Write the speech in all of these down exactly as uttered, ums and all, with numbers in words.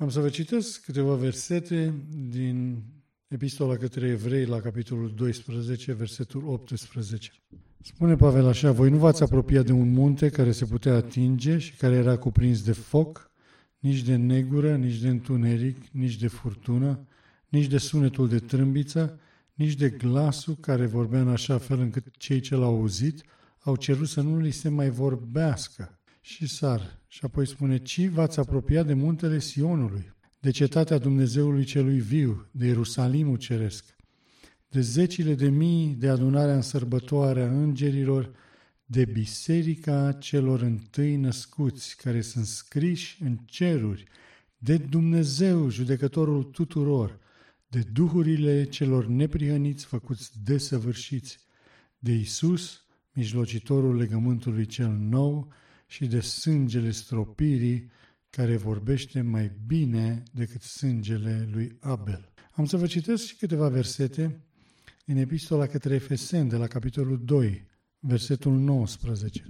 Am să vă citesc câteva versete din Epistola către Evrei la capitolul doisprezece, versetul optsprezece. Spune Pavel așa: voi nu v-ați apropiat de un munte care se putea atinge și care era cuprins de foc, nici de negură, nici de întuneric, nici de furtună, nici de sunetul de trâmbiță, nici de glasul care vorbea în așa fel încât cei ce l-au auzit au cerut să nu li se mai vorbească. Și sar. Și apoi spune: ci v-ați apropiat de muntele Sionului, de cetatea Dumnezeului celui viu, de Ierusalimul ceresc, de zecile de mii de adunarea în sărbătoarea îngerilor, de biserica celor întâi născuți, care sunt scriși în ceruri, de Dumnezeu, judecătorul tuturor, de duhurile celor neprihăniți făcuți desăvârșiți, de Iisus, mijlocitorul legământului cel nou, și de sângele stropirii, care vorbește mai bine decât sângele lui Abel. Am să vă citesc și câteva versete din Epistola către Efeseni, de la capitolul doi, versetul nouăsprezece.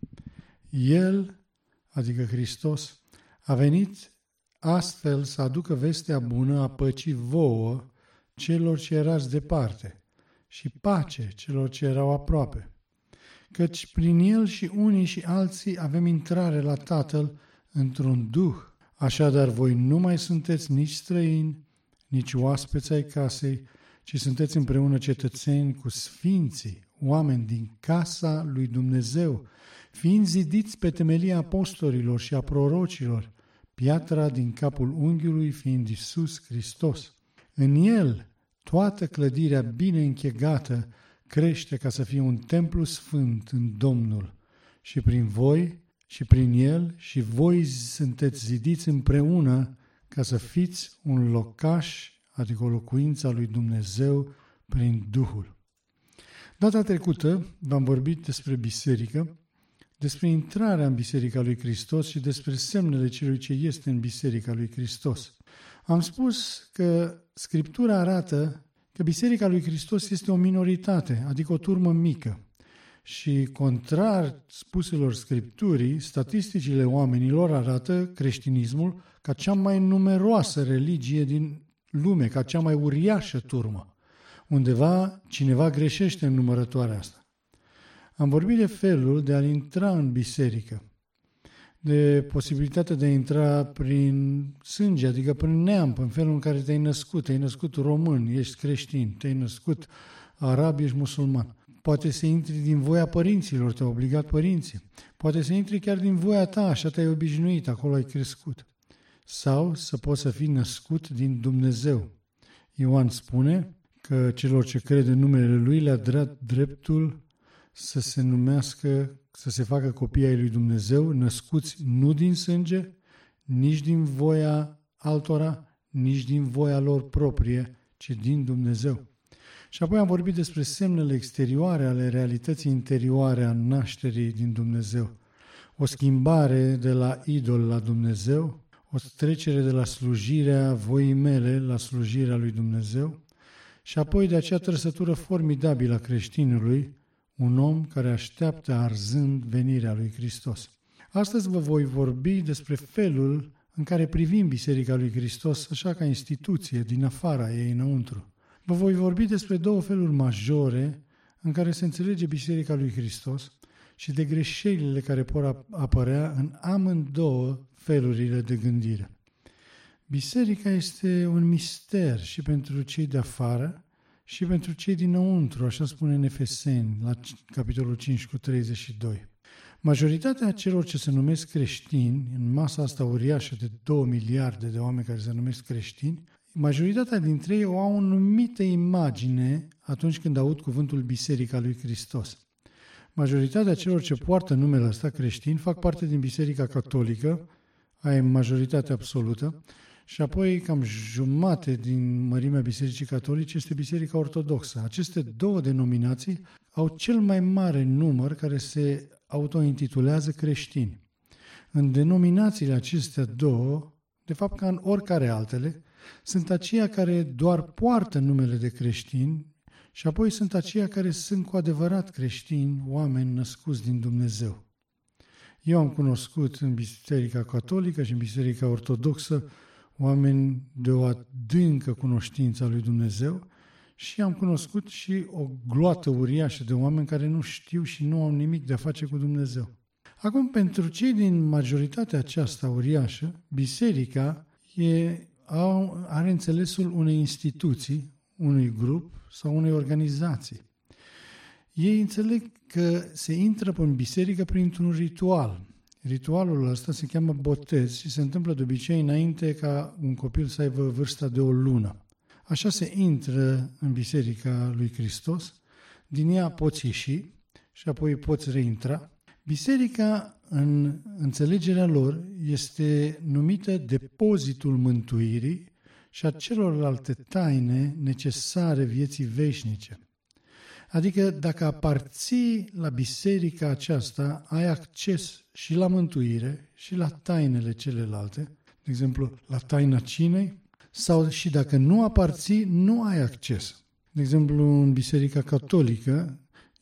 El, adică Hristos, a venit astfel să aducă vestea bună a păcii vouă, celor ce erați departe, și pace celor ce erau aproape. Căci prin el și unii și alții avem intrare la Tatăl într-un duh. Așadar, voi nu mai sunteți nici străini, nici oaspeți ai casei, ci sunteți împreună cetățeni cu sfinții, oameni din casa lui Dumnezeu, fiind zidiți pe temelia apostolilor și a prorocilor, piatra din capul unghiului fiind Iisus Hristos. În el, toată clădirea bine închegată crește ca să fie un templu sfânt în Domnul, și prin voi și prin el și voi sunteți zidiți împreună ca să fiți un locaș, adică o locuință a lui Dumnezeu prin Duhul. Data trecută v-am vorbit despre biserică, despre intrarea în Biserica lui Hristos și despre semnele celui ce este în Biserica lui Hristos. Am spus că Scriptura arată că Biserica lui Hristos este o minoritate, adică o turmă mică. Și contrar spuselor Scripturii, statisticile oamenilor arată creștinismul ca cea mai numeroasă religie din lume, ca cea mai uriașă turmă. Undeva cineva greșește în numărătoarea asta. Am vorbit de felul de a intra în biserică, de posibilitatea de a intra prin sânge, adică prin neam, în felul în care te-ai născut. Te-ai născut român, ești creștin, te-ai născut arab, ești musulman. Poate să intri din voia părinților, te-au obligat părinții. Poate să intri chiar din voia ta, așa te-ai obișnuit, acolo ai crescut. Sau să poți să fii născut din Dumnezeu. Ioan spune că celor ce cred în numele Lui le-a dat dreptul să se numească, să se facă copii ai lui Dumnezeu, născuți nu din sânge, nici din voia altora, nici din voia lor proprie, ci din Dumnezeu. Și apoi am vorbit despre semnele exterioare ale realității interioare a nașterii din Dumnezeu. O schimbare de la idol la Dumnezeu, o trecere de la slujirea voii mele la slujirea lui Dumnezeu și apoi de acea trăsătură formidabilă a creștinului, un om care așteaptă arzând venirea lui Hristos. Astăzi vă voi vorbi despre felul în care privim Biserica lui Hristos așa ca instituție, din afara ei înăuntru. Vă voi vorbi despre două feluri majore în care se înțelege Biserica lui Hristos și de greșelile care pot apărea în amândouă felurile de gândire. Biserica este un mister și pentru cei de afară și pentru cei dinăuntru, așa spune în Efeseni, la capitolul cinci cu treizeci și doi. Majoritatea celor ce se numesc creștini, în masa asta uriașă de două miliarde de oameni care se numesc creștini, majoritatea dintre ei o au o anumită imagine atunci când aud cuvântul Biserica lui Hristos. Majoritatea celor ce poartă numele ăsta creștin fac parte din Biserica Catolică, aia e majoritatea absolută, și apoi cam jumate din mărimea Bisericii Catolice este Biserica Ortodoxă. Aceste două denominații au cel mai mare număr care se autointitulează creștini. În denominațiile acestea două, de fapt ca în oricare altele, sunt aceia care doar poartă numele de creștini și apoi sunt aceia care sunt cu adevărat creștini, oameni născuți din Dumnezeu. Eu am cunoscut în Biserica Catolică și în Biserica Ortodoxă oameni de o adâncă cunoștință a lui Dumnezeu și am cunoscut și o gloată uriașă de oameni care nu știu și nu au nimic de a face cu Dumnezeu. Acum, pentru cei din majoritatea aceasta uriașă, biserica e, are înțelesul unei instituții, unui grup sau unei organizații. Ei înțeleg că se intră în biserică printr-un ritual. Ritualul ăsta se cheamă botez și se întâmplă de obicei înainte ca un copil să aibă vârsta de o lună. Așa se intră în biserica lui Hristos, din ea poți ieși și apoi poți reintra. Biserica, în înțelegerea lor, este numită depozitul mântuirii și a celorlalte taine necesare vieții veșnice. Adică dacă aparții la biserica aceasta, ai acces și la mântuire și la tainele celelalte, de exemplu la taina cinei, sau și dacă nu aparții, nu ai acces. De exemplu, în biserica catolică,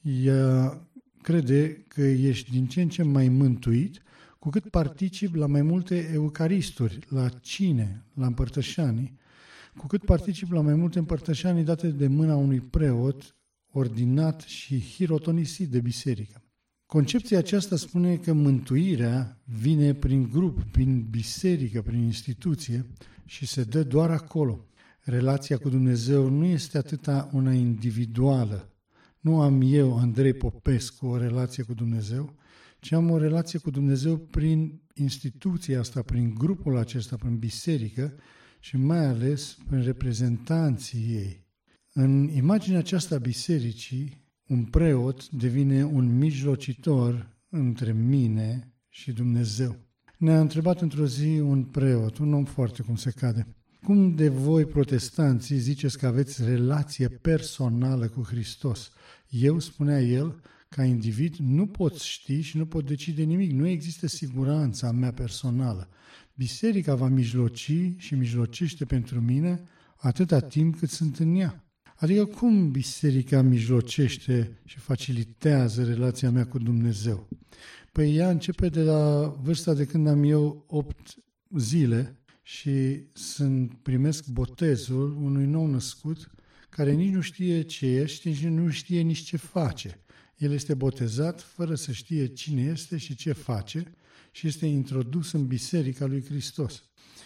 ea crede că ești din ce în ce mai mântuit cu cât participi la mai multe eucaristuri, la cine, la împărtășanii, cu cât participi la mai multe împărtășanii date de mâna unui preot ordinat și hirotonisit de biserică. Concepția aceasta spune că mântuirea vine prin grup, prin biserică, prin instituție și se dă doar acolo. Relația cu Dumnezeu nu este atâta una individuală. Nu am eu, Andrei Popescu, o relație cu Dumnezeu, ci am o relație cu Dumnezeu prin instituția asta, prin grupul acesta, prin biserică și mai ales prin reprezentanții ei. În imaginea aceasta a bisericii, un preot devine un mijlocitor între mine și Dumnezeu. Ne-a întrebat într-o zi un preot, un om foarte cum se cade, cum de voi protestanții ziceți că aveți relație personală cu Hristos? Eu, spunea el, ca individ nu pot ști și nu pot decide nimic, nu există siguranța mea personală. Biserica va mijloci și mijlocește pentru mine atâta timp cât sunt în ea. Adică cum biserica mijlocește și facilitează relația mea cu Dumnezeu? Păi ea începe de la vârsta de când am eu opt zile și sunt, primesc botezul unui nou născut care nici nu știe ce ești și nu știe nici ce face. El este botezat fără să știe cine este și ce face și este introdus în biserica lui Hristos.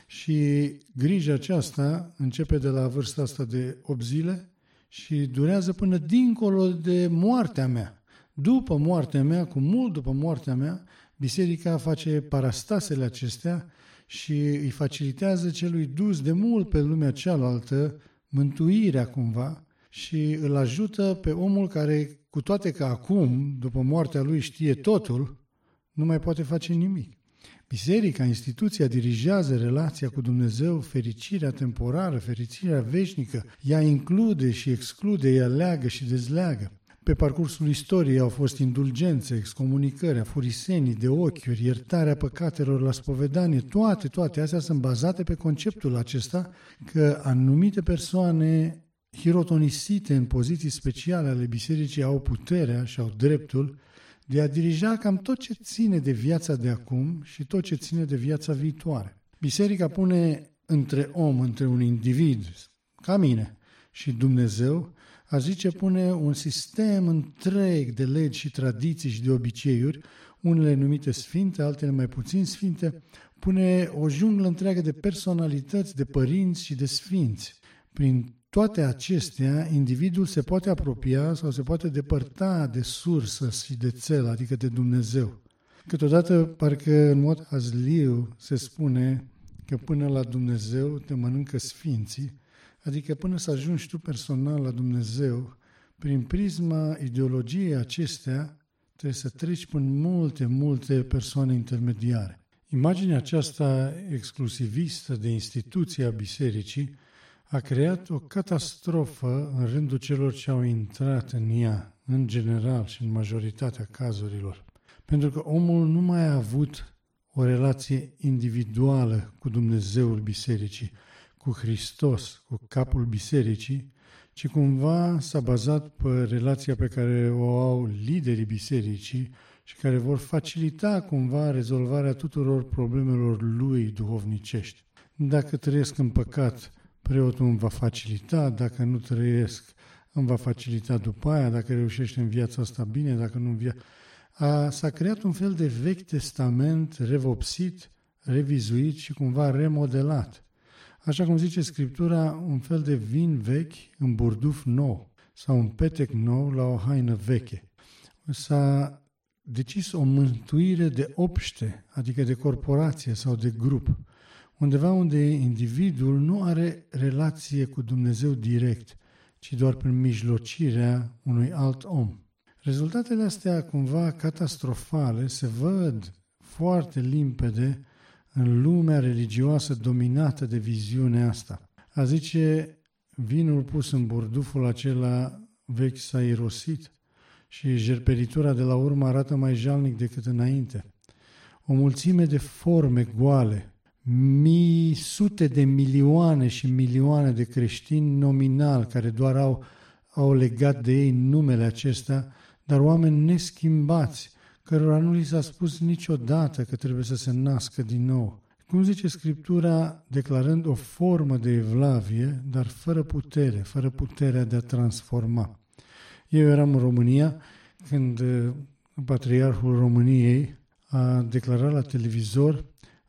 Și grija aceasta începe de la vârsta asta de opt zile și durează până dincolo de moartea mea. După moartea mea, cu mult după moartea mea, biserica face parastasele acestea și îi facilitează celui dus de mult pe lumea cealaltă mântuirea cumva și îl ajută pe omul care, cu toate că acum, după moartea lui, știe totul, nu mai poate face nimic. Biserica, instituția, dirigează relația cu Dumnezeu, fericirea temporară, fericirea veșnică. Ea include și exclude, ea leagă și dezleagă. Pe parcursul istoriei au fost indulgențe, excomunicări, afurisenii de ochiuri, iertarea păcatelor la spovedanie, toate, toate astea sunt bazate pe conceptul acesta că anumite persoane hirotonisite în poziții speciale ale bisericii au puterea și au dreptul de a dirija cam tot ce ține de viața de acum și tot ce ține de viața viitoare. Biserica pune între om, între un individ, ca mine, și Dumnezeu, aș zice, pune un sistem întreg de legi și tradiții și de obiceiuri, unele numite sfinte, altele mai puțin sfinte, pune o junglă întreagă de personalități, de părinți și de sfinți. Prin toate acestea, individul se poate apropia sau se poate depărta de sursă și de țel, adică de Dumnezeu. Câteodată, parcă în mod hazliu se spune că până la Dumnezeu te mănâncă sfinții, adică până să ajungi tu personal la Dumnezeu, prin prisma ideologiei acestea, trebuie să treci până multe, multe persoane intermediare. Imaginea aceasta exclusivistă de instituția bisericii a creat o catastrofă în rândul celor ce au intrat în ea, în general și în majoritatea cazurilor. Pentru că omul nu mai a avut o relație individuală cu Dumnezeul bisericii, cu Hristos, cu capul bisericii, ci cumva s-a bazat pe relația pe care o au liderii bisericii și care vor facilita cumva rezolvarea tuturor problemelor lui duhovnicești. Dacă trăiesc în păcat, preotul îmi va facilita, dacă nu trăiesc, îmi va facilita după aia, dacă reușește în viața asta bine, dacă nu în viața... A, s-a creat un fel de Vechi Testament revopsit, revizuit și cumva remodelat. Așa cum zice Scriptura, un fel de vin vechi în burduf nou sau un petec nou la o haină veche. S-a decis o mântuire de obște, adică de corporație sau de grup, undeva unde individul nu are relație cu Dumnezeu direct, ci doar prin mijlocirea unui alt om. Rezultatele astea cumva catastrofale se văd foarte limpede în lumea religioasă dominată de viziunea asta. A zice, vinul pus în burduful acela vechi s-a irosit și jerperitura de la urmă arată mai jalnic decât înainte. O mulțime de forme goale, mii, sute de milioane și milioane de creștini nominal care doar au, au legat de ei numele acesta, dar oameni neschimbați, cărora nu li s-a spus niciodată că trebuie să se nască din nou. Cum zice Scriptura, declarând o formă de evlavie, dar fără putere, fără puterea de a transforma. Eu eram în România când Patriarhul României a declarat la televizor: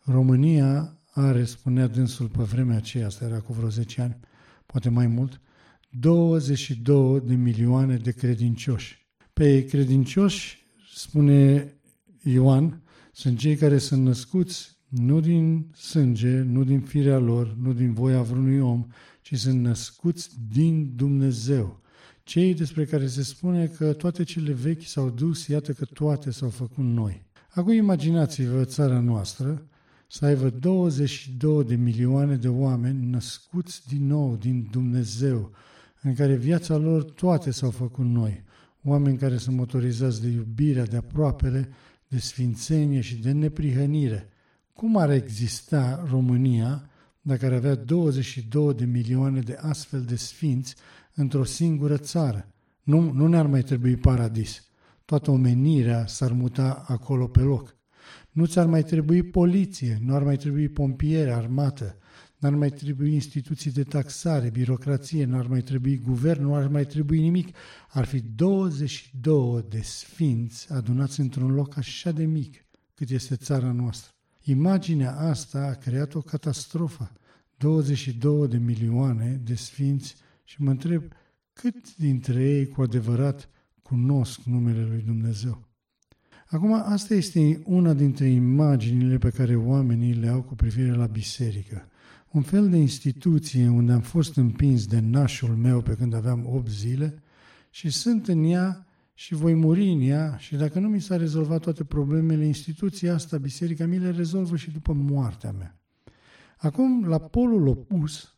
România are, spunea dânsul pe vremea aceea, asta era cu vreo zece ani, poate mai mult, douăzeci și două de milioane de credincioși. Pe credincioși, spune Ioan, sunt cei care sunt născuți nu din sânge, nu din firea lor, nu din voia vreunui om, ci sunt născuți din Dumnezeu. Cei despre care se spune că toate cele vechi s-au dus, iată că toate s-au făcut noi. Acum imaginați-vă țara noastră să aibă douăzeci și două de milioane de oameni născuți din nou din Dumnezeu, în care viața lor toate s-au făcut noi. Oameni care sunt motorizați de iubirea, de aproapele, de sfințenie și de neprihănire. Cum ar exista România dacă ar avea douăzeci și două de milioane de astfel de sfinți într-o singură țară? Nu, nu ne-ar mai trebui paradis. Toată omenirea s-ar muta acolo pe loc. Nu ți-ar mai trebui poliție, nu ar mai trebui pompieri, armată, n-ar mai trebui instituții de taxare, birocrație, n-ar mai trebui guvern, nu ar mai trebui nimic. Ar fi douăzeci și două de sfinți adunați într-un loc așa de mic cât este țara noastră. Imaginea asta a creat o catastrofă. douăzeci și două de milioane de sfinți și mă întreb cât dintre ei cu adevărat cunosc numele lui Dumnezeu. Acum, asta este una dintre imaginile pe care oamenii le au cu privire la biserică. Un fel de instituție unde am fost împins de nașul meu pe când aveam opt zile și sunt în ea și voi muri în ea și dacă nu mi s-a rezolvat toate problemele, instituția asta, biserica, mi le rezolvă și după moartea mea. Acum, la polul opus,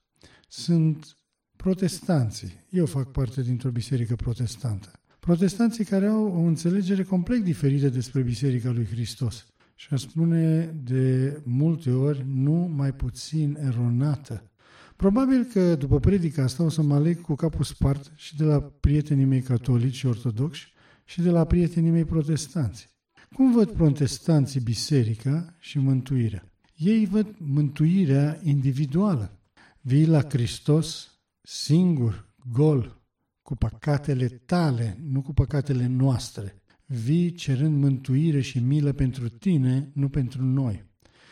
sunt protestanții. Eu fac parte dintr-o biserică protestantă. Protestanții care au o înțelegere complet diferită despre Biserica lui Hristos. Și aș spune de multe ori nu mai puțin eronată. Probabil că după predica asta o să mă aleg cu capul spart și de la prietenii mei catolici și ortodoxi și de la prietenii mei protestanți. Cum văd protestanții biserica și mântuirea? Ei văd mântuirea individuală. Vii la Hristos singur, gol, cu păcatele tale, nu cu păcatele noastre. Vii cerând mântuire și milă pentru tine, nu pentru noi.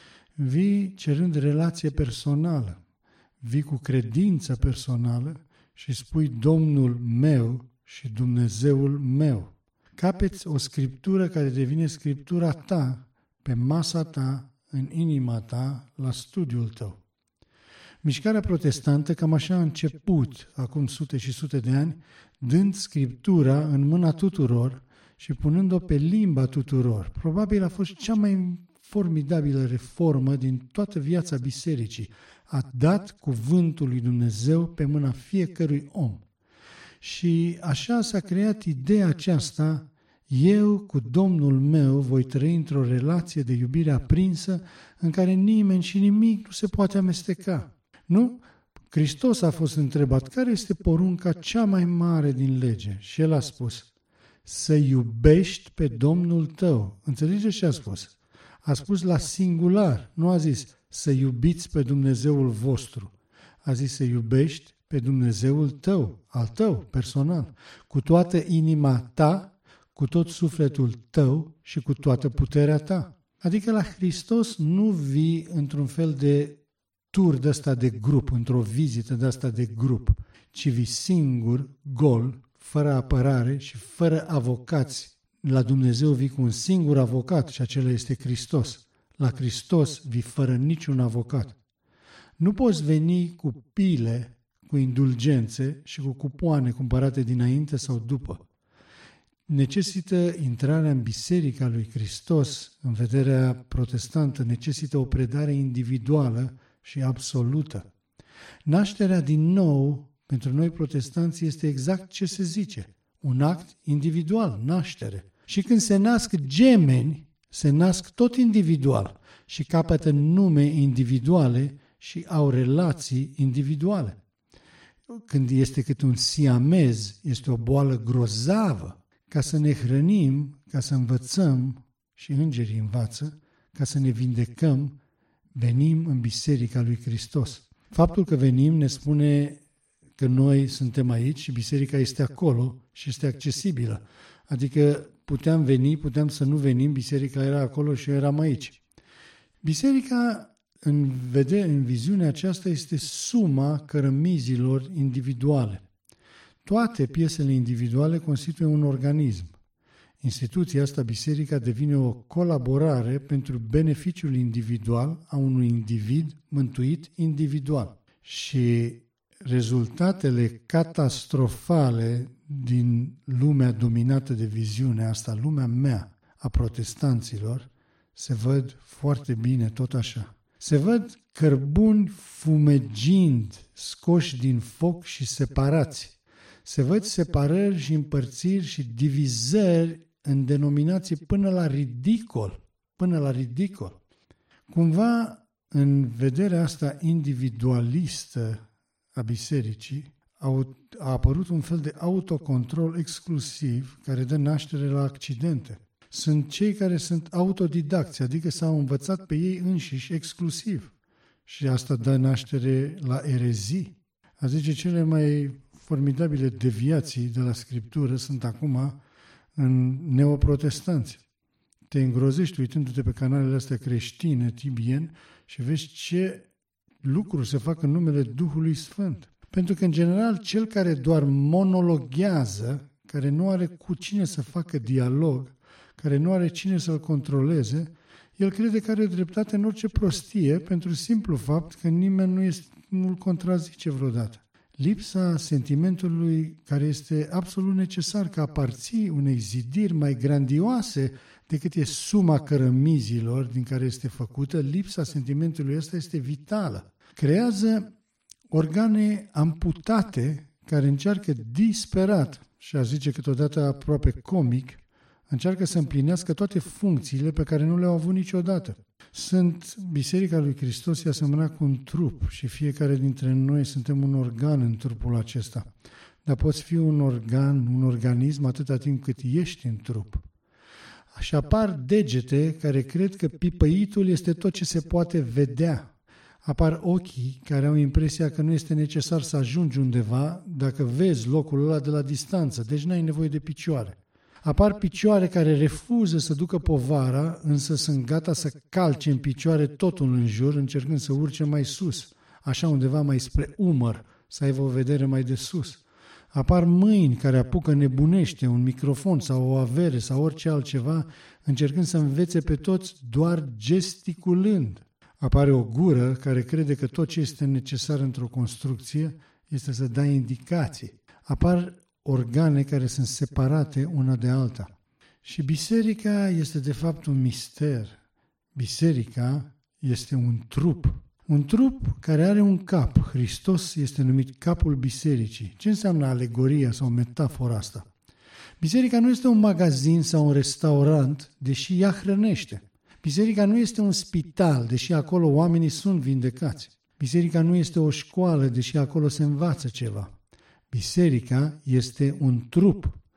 Vii cerând relație personală. Vii cu credință personală și spui Domnul meu și Dumnezeul meu. Capeți o scriptură care devine scriptura ta, pe masa ta, în inima ta, la studiul tău. Mișcarea protestantă cam așa a început, acum sute și sute de ani, dând scriptura în mâna tuturor și punând-o pe limba tuturor. Probabil a fost cea mai formidabilă reformă din toată viața bisericii. A dat cuvântul lui Dumnezeu pe mâna fiecărui om. Și așa s-a creat ideea aceasta: eu cu Domnul meu voi trăi într-o relație de iubire aprinsă în care nimeni și nimic nu se poate amesteca. Nu? Hristos a fost întrebat care este porunca cea mai mare din lege și el a spus: să iubești pe Domnul tău. Înțelegeți ce a spus? A spus la singular, nu a zis să iubiți pe Dumnezeul vostru. A zis să iubești pe Dumnezeul tău, al tău, personal, cu toată inima ta, cu tot sufletul tău și cu toată puterea ta. Adică la Hristos nu vii într-un fel de tur de ăsta de grup, într-o vizită de asta de grup, ci vii singur, gol, fără apărare și fără avocați. La Dumnezeu vii cu un singur avocat și acela este Hristos. La Hristos vii fără niciun avocat. Nu poți veni cu pile, cu indulgențe și cu cupoane cumpărate dinainte sau după. Necesită intrarea în Biserica lui Hristos, în vederea protestantă, necesită o predare individuală și absolută. Nașterea din nou, pentru noi protestanți, este exact ce se zice, un act individual, naștere. Și când se nasc gemeni, se nasc tot individual și capătă nume individuale și au relații individuale. Când este cât un siamez, este o boală grozavă. Ca să ne hrănim, ca să învățăm, și îngerii învață, ca să ne vindecăm, venim în Biserica lui Hristos. Faptul că venim ne spune că noi suntem aici și biserica este acolo și este accesibilă. Adică puteam veni, puteam să nu venim, biserica era acolo și eu eram aici. Biserica, în vedere, în viziunea aceasta, este suma cărămizilor individuale. Toate piesele individuale constituie un organism. Instituția asta, biserica, devine o colaborare pentru beneficiul individual a unui individ mântuit individual. Și rezultatele catastrofale din lumea dominată de viziunea asta, lumea mea, a protestanților, se văd foarte bine tot așa. Se văd cărbuni fumegind, scoși din foc și separați. Se văd separări și împărțiri și divizări în denominații până la ridicol, până la ridicol. Cumva, în vederea asta individualistă a bisericii, a apărut un fel de autocontrol exclusiv care dă naștere la accidente. Sunt cei care sunt autodidacți, adică s-au învățat pe ei înșiși exclusiv. Și asta dă naștere la erezii. A zice, cele mai formidabile deviații de la Scriptură sunt acum în neoprotestanți. Te îngrozești uitându-te pe canalele astea creștine, T B N, și vezi ce lucruri se fac în numele Duhului Sfânt. Pentru că, în general, cel care doar monologhează, care nu are cu cine să facă dialog, care nu are cine să-l controleze, el crede că are dreptate în orice prostie, pentru simplu fapt că nimeni nu este, nu-l contrazice vreodată. Lipsa sentimentului care este absolut necesar ca aparții unei zidiri mai grandioase decât e suma cărămizilor din care este făcută, lipsa sentimentului ăsta este vitală. Creează organe amputate care încearcă disperat, și a zice câteodată aproape comic, încearcă să împlinească toate funcțiile pe care nu le-au avut niciodată. Sunt, Biserica lui Hristos e asemănat cu un trup și fiecare dintre noi suntem un organ în trupul acesta. Dar poți fi un organ, un organism atâta timp cât ești în trup. Și apar degete care cred că pipăitul este tot ce se poate vedea. Apar ochii care au impresia că nu este necesar să ajungi undeva dacă vezi locul ăla de la distanță, deci n-ai nevoie de picioare. Apar picioare care refuză să ducă povara, însă sunt gata să calce în picioare totul în jur, încercând să urce mai sus, așa undeva mai spre umăr, să aibă o vedere mai de sus. Apar mâini care apucă nebunește un microfon sau o avere sau orice altceva, încercând să învețe pe toți doar gesticulând. Apare o gură care crede că tot ce este necesar într-o construcție este să dai indicații. Apar organe care sunt separate una de alta. Și biserica este de fapt un mister. Biserica este un trup. Un trup care are un cap. Hristos este numit capul bisericii. Ce înseamnă alegoria sau metafora asta? Biserica nu este un magazin sau un restaurant, deși ea hrănește. Biserica nu este un spital, deși acolo oamenii sunt vindecați. Biserica nu este o școală, deși acolo se învață ceva. Biserica este un trup.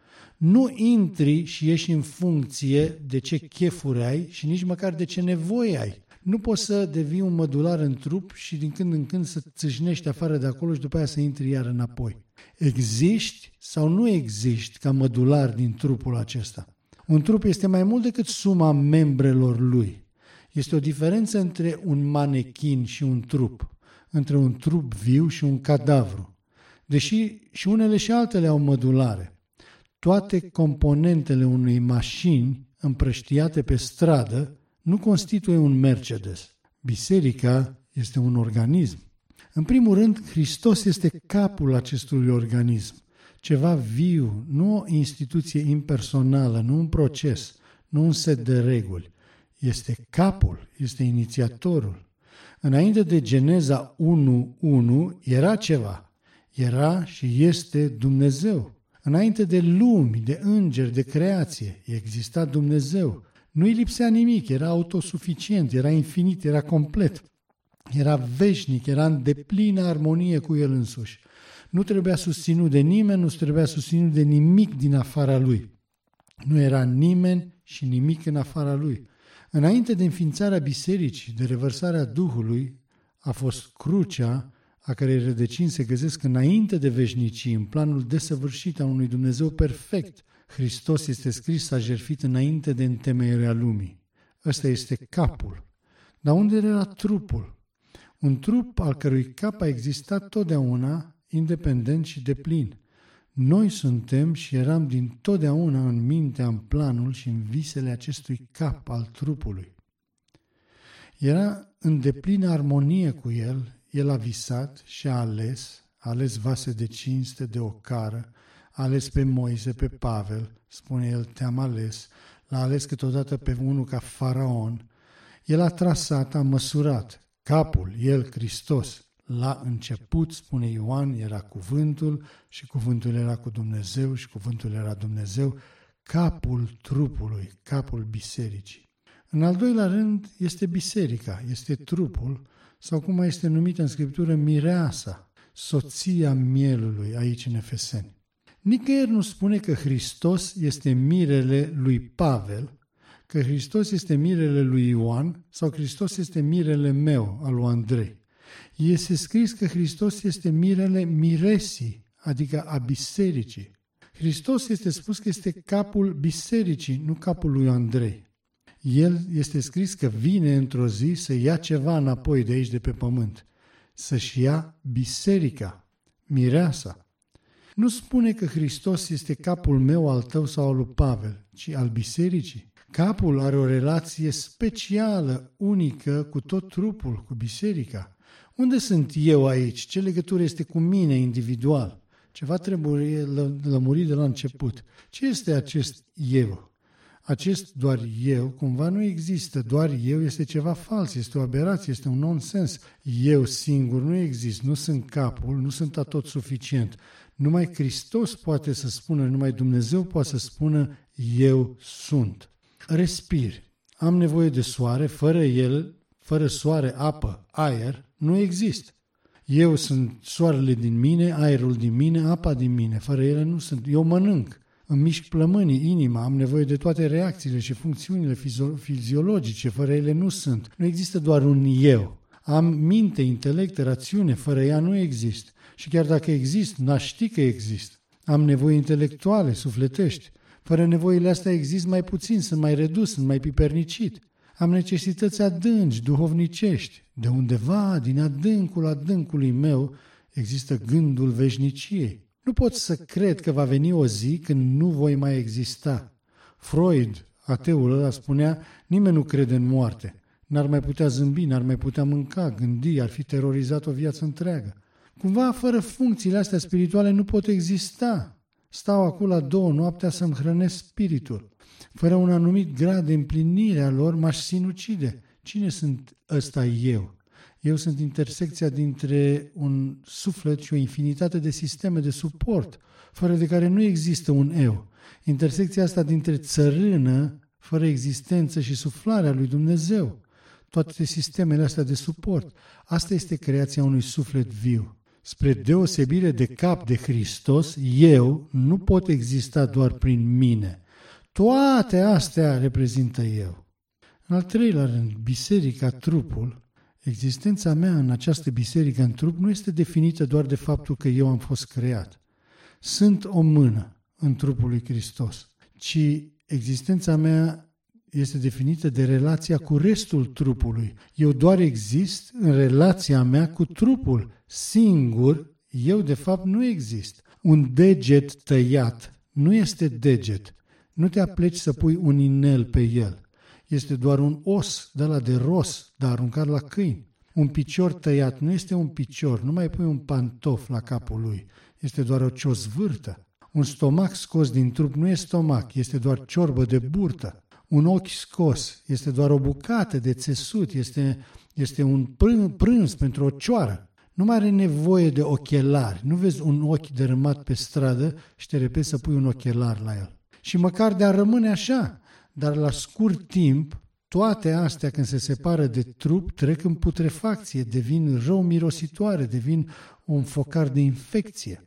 Nu intri și ieși în funcție de ce chefuri ai și nici măcar de ce nevoie ai. Nu poți să devii un mădular în trup și din când în când să țâșnești afară de acolo și după aia să intri iar înapoi. Existi sau nu existi ca mădular din trupul acesta? Un trup este mai mult decât suma membrelor lui. Este o diferență între un manechin și un trup, între un trup viu și un cadavru. Deși și unele și altele au mădulare. Toate componentele unei mașini împrăștiate pe stradă nu constituie un Mercedes. Biserica este un organism. În primul rând, Hristos este capul acestui organism, ceva viu, nu o instituție impersonală, nu un proces, nu un set de reguli. Este capul, este inițiatorul. Înainte de Geneza unu unu era ceva, era și este Dumnezeu. Înainte de lumi, de îngeri, de creație, exista Dumnezeu. Nu-i lipsea nimic, era autosuficient, era infinit, era complet. Era veșnic, era în deplină armonie cu El însuși. Nu trebuia susținut de nimeni, nu trebuia susținut de nimic din afara Lui. Nu era nimeni și nimic în afara Lui. Înainte de înființarea bisericii, de revărsarea Duhului, a fost crucea a cărei rădăcini se găsesc înainte de veșnicii, în planul desăvârșit al unui Dumnezeu perfect. Hristos este scris, s-a jertfit înainte de întemeierea lumii. Ăsta este capul. Dar unde era trupul? Un trup al cărui cap a existat totdeauna, independent și deplin. Noi suntem și eram din totdeauna în mintea, în planul și în visele acestui cap al trupului. Era în deplină armonie cu el, el a visat și a ales, a ales vase de cinste, de ocară, a ales pe Moise, pe Pavel, spune el, te-am ales, l-a ales câteodată pe unul ca faraon. El a trasat, a măsurat. Capul, el, Hristos, la început, spune Ioan, era cuvântul și cuvântul era cu Dumnezeu și cuvântul era Dumnezeu, capul trupului, capul bisericii. În al doilea rând este biserica, este trupul, sau cum mai este numită în Scriptură, mireasa, soția mielului, aici în Efeseni. Nicăieri nu spune că Hristos este mirele lui Pavel, că Hristos este mirele lui Ioan sau Hristos este mirele meu, al lui Andrei. Este scris că Hristos este mirele miresii, adică a bisericii. Hristos este spus că este capul bisericii, nu capul lui Andrei. El este scris că vine într-o zi să ia ceva înapoi de aici, de pe pământ, să-și ia biserica, mireasa. Nu spune că Hristos este capul meu, al tău sau al lui Pavel, ci al bisericii. Capul are o relație specială, unică, cu tot trupul, cu biserica. Unde sunt eu aici? Ce legătură este cu mine individual? Ceva trebuie lămurit de la început. Ce este acest eu? Acest doar eu, cumva nu există. Doar eu este ceva fals, este o aberație, este un nonsens. Eu singur nu exist, nu sunt capul, nu sunt atot suficient. Numai Hristos poate să spună, numai Dumnezeu poate să spună, eu sunt. Respir. Am nevoie de soare, fără el, fără soare, apă, aer, nu există. Eu sunt soarele din mine, aerul din mine, apa din mine, fără ele nu sunt. Eu mănânc, îmi mișc plămânii, inima, am nevoie de toate reacțiile și funcțiunile fiziologice, fără ele nu sunt. Nu există doar un eu. Am minte, intelect, rațiune, fără ea nu există. Și chiar dacă există, n-aș ști că există. Am nevoi intelectuale, sufletești. Fără nevoile astea există mai puțin, sunt mai redus, sunt mai pipernicit. Am necesități adânci, duhovnicești. De undeva, din adâncul adâncului meu, există gândul veșniciei. Nu pot să cred că va veni o zi când nu voi mai exista. Freud, ateul ăla, spunea, nimeni nu crede în moarte. N-ar mai putea zâmbi, n-ar mai putea mânca, gândi, ar fi terorizat o viață întreagă. Cumva, fără funcțiile astea spirituale nu pot exista. Stau acolo la două noaptea să-mi hrănesc spiritul. Fără un anumit grad de împlinire a lor, m-aș sinucide. Cine sunt ăsta eu? Eu sunt intersecția dintre un suflet și o infinitate de sisteme de suport, fără de care nu există un eu. Intersecția asta dintre țărână, fără existență și suflarea lui Dumnezeu. Toate sistemele astea de suport. Asta este creația unui suflet viu. Spre deosebire de cap de Hristos, eu nu pot exista doar prin mine. Toate astea reprezintă eu. În al treilea rând, biserica, trupul, existența mea în această biserică în trup nu este definită doar de faptul că eu am fost creat. Sunt o mână în trupul lui Hristos, ci existența mea este definită de relația cu restul trupului. Eu doar exist în relația mea cu trupul. Singur, eu de fapt nu exist. Un deget tăiat nu este deget. Nu te apleci să pui un inel pe el. Este doar un os de la de ros, dar aruncat la câini. Un picior tăiat nu este un picior, nu mai pui un pantof la capul lui. Este doar o ciozvârtă. Un stomac scos din trup nu este stomac, este doar ciorbă de burtă. Un ochi scos este doar o bucată de țesut, este, este un prânz pentru o cioară. Nu mai are nevoie de ochelari. Nu vezi un ochi dărâmat pe stradă și te repezi să pui un ochelar la el. Și măcar de a rămâne așa, dar la scurt timp, toate astea când se separă de trup trec în putrefacție, devin rău mirositoare, devin un focar de infecție.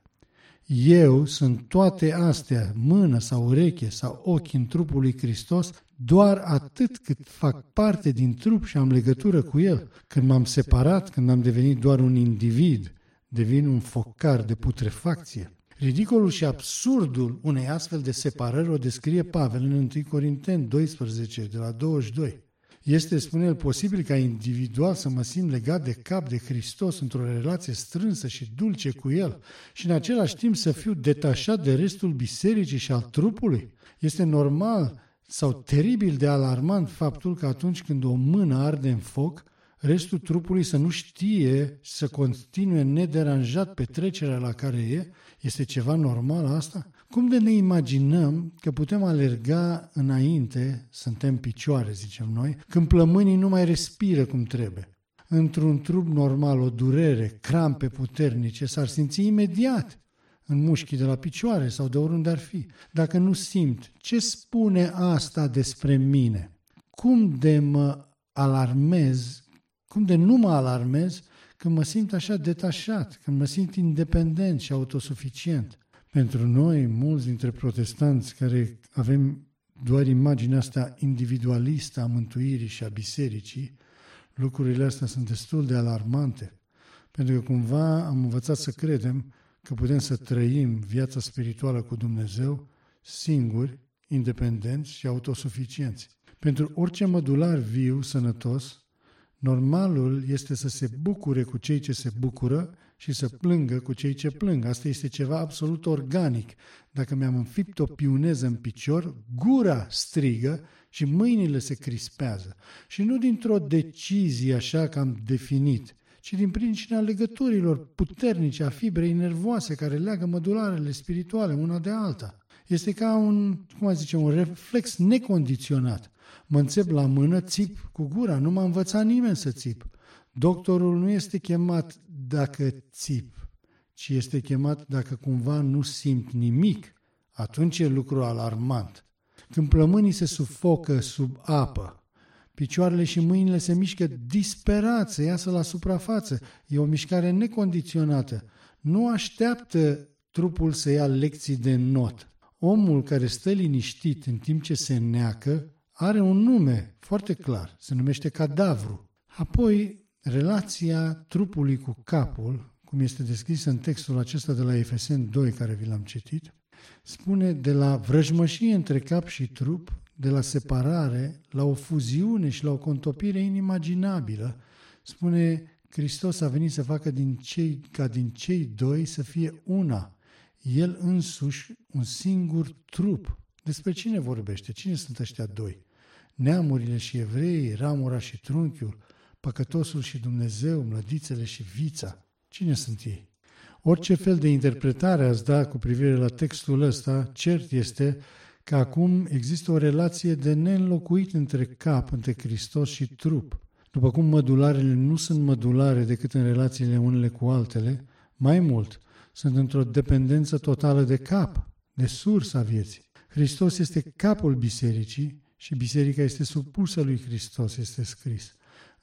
Eu sunt toate astea, mână sau ureche sau ochi în trupul lui Hristos, doar atât cât fac parte din trup și am legătură cu el. Când m-am separat, când am devenit doar un individ, devin un focar de putrefacție. Ridicolul și absurdul unei astfel de separări o descrie Pavel în întâi Corinteni doisprezece, de la douăzeci și doi. Este, spune el, posibil ca individual să mă simt legat de cap de Hristos într-o relație strânsă și dulce cu El și în același timp să fiu detașat de restul bisericii și al trupului? Este normal sau teribil de alarmant faptul că atunci când o mână arde în foc, restul trupului să nu știe și să continue nederanjat pe trecerea la care e? Este ceva normal asta? Cum de ne imaginăm că putem alerga înainte, suntem picioare, zicem noi, când plămânii nu mai respiră cum trebuie? Într-un trup normal, o durere, crampe puternice s-ar simți imediat în mușchii de la picioare sau de oriunde ar fi. Dacă nu simt, ce spune asta despre mine? Cum de mă alarmez, cum de nu mă alarmez când mă simt așa detașat, când mă simt independent și autosuficient? Pentru noi, mulți dintre protestanți care avem doar imaginea asta individualistă a mântuirii și a bisericii, lucrurile astea sunt destul de alarmante, pentru că cumva am învățat să credem că putem să trăim viața spirituală cu Dumnezeu singuri, independenți și autosuficienți. Pentru orice mădular viu, sănătos, normalul este să se bucure cu cei ce se bucură și să plângă cu cei ce plâng. Asta este ceva absolut organic. Dacă mi-am înfipt o piuneză în picior, gura strigă și mâinile se crispează. Și nu dintr-o decizie așa că am definit, ci din pricina legăturilor puternice a fibrei nervoase care leagă mădularele spirituale una de alta. Este ca un, cum zice, un reflex necondiționat. Mă înțep la mână, țip cu gura, nu m-a învățat nimeni să țip. Doctorul nu este chemat dacă țip, ci este chemat dacă cumva nu simt nimic. Atunci e lucru alarmant. Când plămânii se sufocă sub apă, picioarele și mâinile se mișcă disperat să iasă la suprafață. E o mișcare necondiționată. Nu așteaptă trupul să ia lecții de not. Omul care stă liniștit în timp ce se neacă are un nume foarte clar, se numește cadavru. Apoi, relația trupului cu capul, cum este descrisă în textul acesta de la Efeseni doi, care vi l-am citit, spune de la vrăjmășie între cap și trup, de la separare, la o fuziune și la o contopire inimaginabilă. Spune, Hristos a venit să facă din cei, ca din cei doi să fie una. El însuși, un singur trup. Despre cine vorbește? Cine sunt ăștia doi? Neamurile și evreii, ramura și trunchiul, păcătosul și Dumnezeu, mlădițele și vița. Cine sunt ei? Orice fel de interpretare ați da cu privire la textul ăsta, cert este că acum există o relație de neînlocuit între cap, între Hristos și trup. După cum mădularele nu sunt mădulare decât în relațiile unele cu altele, mai mult, sunt într-o dependență totală de cap, de sursa vieții. Hristos este capul bisericii și biserica este supusă lui Hristos, este scris.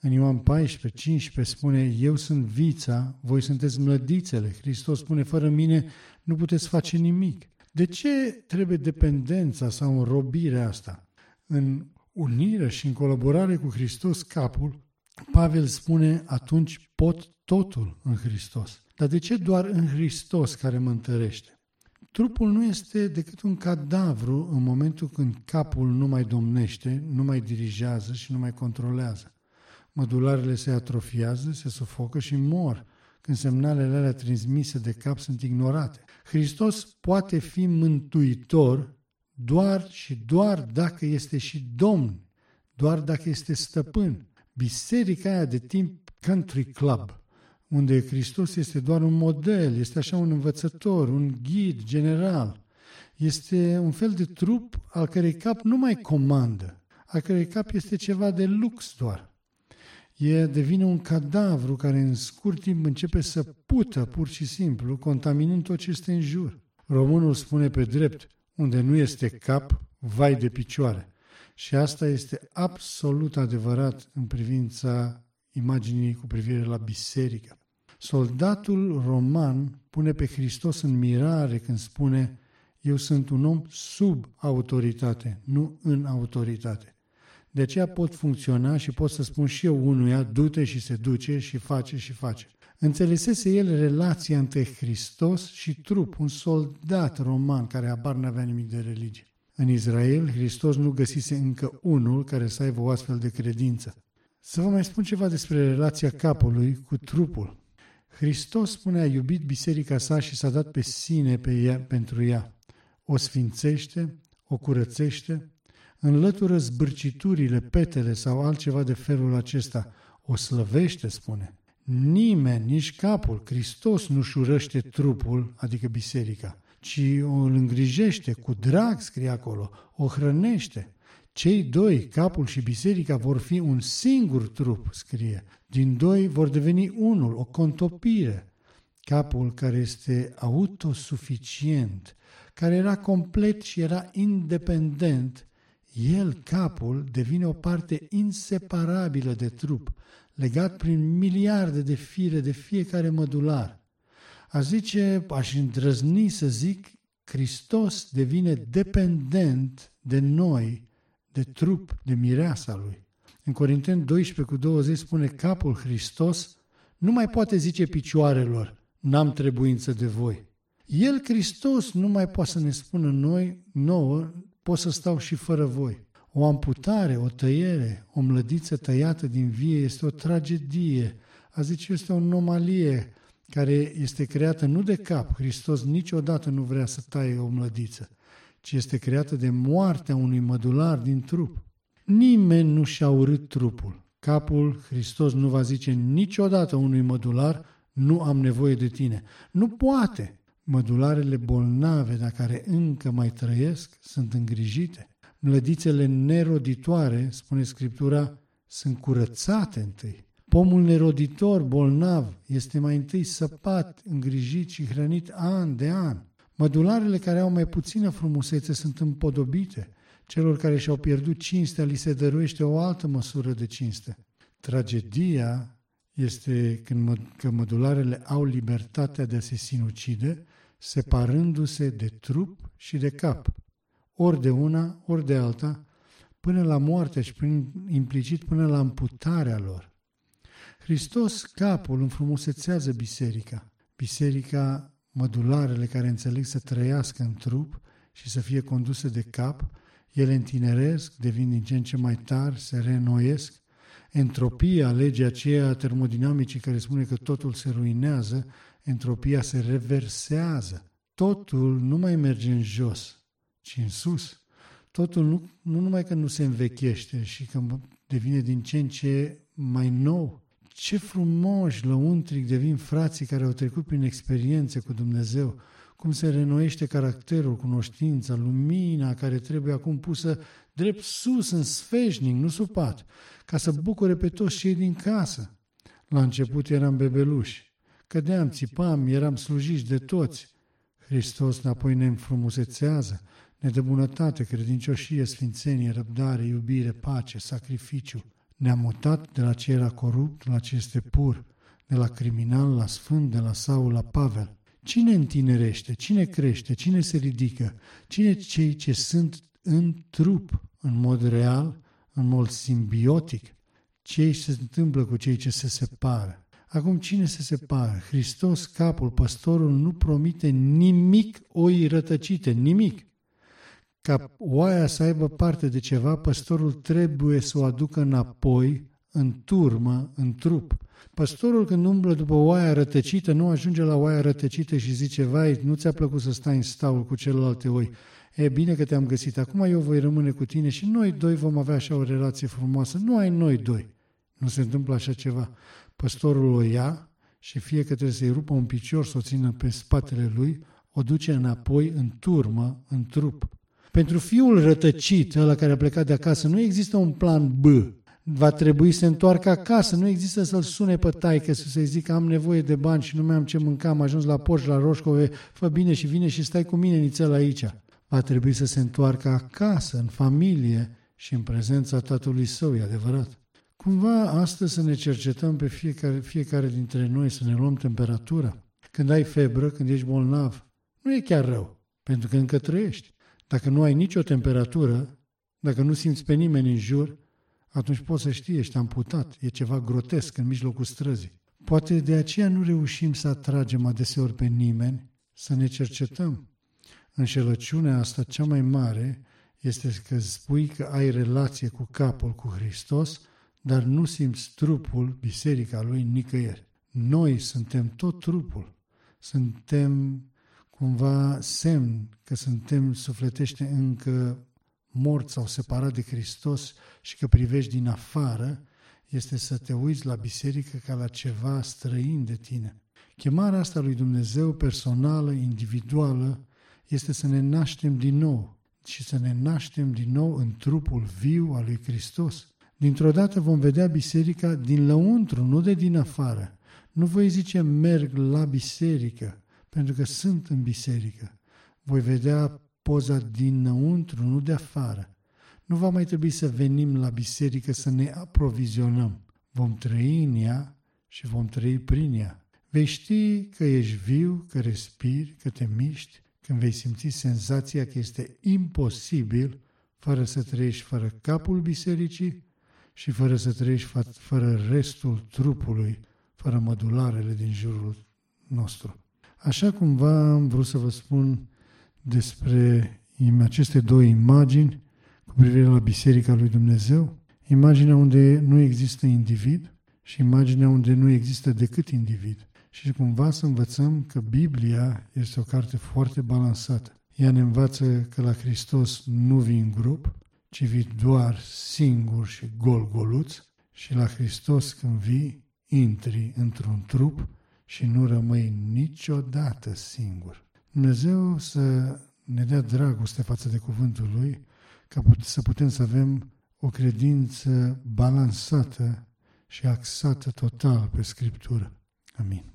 În Ioan paisprezece, cincisprezece spune, eu sunt vița, voi sunteți mlădițele. Hristos spune, fără mine nu puteți face nimic. De ce trebuie dependența sau înrobirea asta? În unire și în colaborare cu Hristos, capul, Pavel spune, atunci pot totul în Hristos. Dar de ce doar în Hristos care mă întărește? Trupul nu este decât un cadavru în momentul când capul nu mai domnește, nu mai dirigează și nu mai controlează. Mădularele se atrofiază, se sufocă și mor când semnalele alea transmise de cap sunt ignorate. Hristos poate fi mântuitor doar și doar dacă este și Domn, doar dacă este stăpân. Biserica aia de tip country club, unde Hristos este doar un model, este așa un învățător, un ghid general, este un fel de trup al cărei cap nu mai comandă, al cărei cap este ceva de lux doar. E devine un cadavru care în scurt timp începe să pută pur și simplu, contaminând tot ce este în jur. Românul spune pe drept, unde nu este cap, vai de picioare. Și asta este absolut adevărat în privința imaginii cu privire la biserică. Soldatul roman pune pe Hristos în mirare când spune, eu sunt un om sub autoritate, nu în autoritate. De aceea pot funcționa și pot să spun și eu unuia, du-te și se duce și face și face. Înțelesese el relația între Hristos și trup, un soldat roman care habar n-avea nimic de religie. În Israel, Hristos nu găsise încă unul care să aibă o astfel de credință. Să vă mai spun ceva despre relația capului cu trupul. Hristos spune a iubit biserica sa și s-a dat pe sine pe ea, pentru ea. O sfințește, o curățește, înlătură zbârciturile, petele sau altceva de felul acesta. O slăvește, spune. Nimeni, nici capul, Hristos nu-și urăște trupul, adică biserica, ci o îngrijește, cu drag scrie acolo, o hrănește. Cei doi, capul și biserica, vor fi un singur trup, scrie. Din doi vor deveni unul, o contopire. Capul care este autosuficient, care era complet și era independent, el, capul, devine o parte inseparabilă de trup, legat prin miliarde de fire de fiecare mădular. Aș zice, aș îndrăzni să zic, Hristos devine dependent de noi, de trup, de mireasa lui. În Corinteni doisprezece cu douăzeci spune, capul Hristos nu mai poate zice picioarelor, n-am trebuință de voi. El, Hristos, nu mai poate să ne spună noi, nouă, pot să stau și fără voi. O amputare, o tăiere, o mlădiță tăiată din vie este o tragedie. A zice, este o anomalie care este creată nu de cap. Hristos niciodată nu vrea să taie o mlădiță, ci este creată de moartea unui mădular din trup. Nimeni nu și-a urât trupul. Capul, Hristos, nu va zice niciodată unui mădular, nu am nevoie de tine. Nu poate. Mădularele bolnave, dar care încă mai trăiesc, sunt îngrijite. Mlădițele neroditoare, spune Scriptura, sunt curățate întâi. Pomul neroditor, bolnav, este mai întâi săpat, îngrijit și hrănit an de an. Mădularele care au mai puțină frumusețe sunt împodobite. Celor care și-au pierdut cinstea li se dăruiește o altă măsură de cinste. Tragedia este când mă, că mădularele au libertatea de a se sinucide, separându-se de trup și de cap, ori de una, ori de alta, până la moarte și prin, implicit până la amputarea lor. Hristos, capul, înfrumusețează biserica. Biserica, mădularele care înțeleg să trăiască în trup și să fie conduse de cap, ele întineresc, devin din ce în ce mai tari, se reînnoiesc. Entropia, legea aceea a termodinamicii care spune că totul se ruinează, entropia se reversează. Totul nu mai merge în jos, ci în sus. Totul nu, nu numai că nu se învechește și că devine din ce în ce mai nou. Ce frumoși, lăuntric devin frații care au trecut prin experiențe cu Dumnezeu, cum se reînnoiește caracterul, cunoștința, lumina care trebuie acum pusă drept sus, în sfeșnic, nu sub pat, ca să bucure pe toți cei din casă. La început eram bebeluși, cădeam, țipam, eram slujiți de toți. Hristos apoi ne înfrumusețează, ne dă bunătate, credincioșie, sfințenie, răbdare, iubire, pace, sacrificiu. Ne-a mutat de la ce era corupt la ce este pur, de la criminal la sfânt, de la Saul la Pavel. Cine întinerește? Cine crește? Cine se ridică? Cine cei ce sunt în trup, în mod real, în mod simbiotic? Cei ce se întâmplă cu cei ce se separă. Acum, cine se separă? Hristos, capul, păstorul, nu promite nimic oii rătăcite, nimic. Ca oaia să aibă parte de ceva, păstorul trebuie să o aducă înapoi, în turmă, în trup. Păstorul, când umblă după oaia rătăcită, nu ajunge la oaia rătăcită și zice: vai, nu ți-a plăcut să stai în staul cu celelalte oi. E bine că te-am găsit, acum eu voi rămâne cu tine și noi doi vom avea așa o relație frumoasă. Nu ai noi doi. Nu se întâmplă așa ceva. Păstorul o ia și fie că trebuie să-i rupă un picior, să o țină pe spatele lui, o duce înapoi în turmă, în trup. Pentru fiul rătăcit, ăla care a plecat de acasă, nu există un plan B. Va trebui să se întoarcă acasă, nu există să-l sune pe taică, să-i zică: am nevoie de bani și nu mai am ce mânca, am ajuns la Porci, la Roșcove, fă bine și vine și stai cu mine nițel aici. Va trebui să se întoarcă acasă, în familie și în prezența tatălui său, e adevărat. Cumva astăzi să ne cercetăm pe fiecare, fiecare dintre noi, să ne luăm temperatura. Când ai febră, când ești bolnav, nu e chiar rău, pentru că încă trăiești. Dacă nu ai nicio temperatură, dacă nu simți pe nimeni în jur, atunci poți să știi, ești amputat, e ceva grotesc în mijlocul străzii. Poate de aceea nu reușim să atragem adeseori pe nimeni, să ne cercetăm. Înșelăciunea asta cea mai mare este că spui că ai relație cu capul, cu Hristos, dar nu simți trupul, biserica lui, nicăieri. Noi suntem tot trupul. Suntem cumva semn că suntem sufletește încă morți sau separat de Hristos și că privești din afară, este să te uiți la biserică ca la ceva străin de tine. Chemarea asta lui Dumnezeu, personală, individuală, este să ne naștem din nou și să ne naștem din nou în trupul viu al lui Hristos. Dintr-o dată vom vedea biserica din lăuntru, nu de din afară. Nu voi zice merg la biserică, pentru că sunt în biserică. Voi vedea poza dinăuntru, nu de afară. Nu va mai trebui să venim la biserică să ne aprovizionăm. Vom trăi în ea și vom trăi prin ea. Vei ști că ești viu, că respiri, că te miști, când vei simți senzația că este imposibil fără să trăiești fără capul bisericii și fără să trăiești fără restul trupului, fără mădularele din jurul nostru. Așa cumva am vrut să vă spun despre aceste două imagini cu privire la Biserica lui Dumnezeu, imaginea unde nu există individ și imaginea unde nu există decât individ. Și cumva să învățăm că Biblia este o carte foarte balansată. Ea ne învață că la Hristos nu vii în grup, ci vii doar singur și gol-goluț, și la Hristos când vii, intri într-un trup și nu rămâi niciodată singur. Dumnezeu să ne dea dragoste față de cuvântul Lui, ca să putem să avem o credință balansată și axată total pe Scriptură. Amin.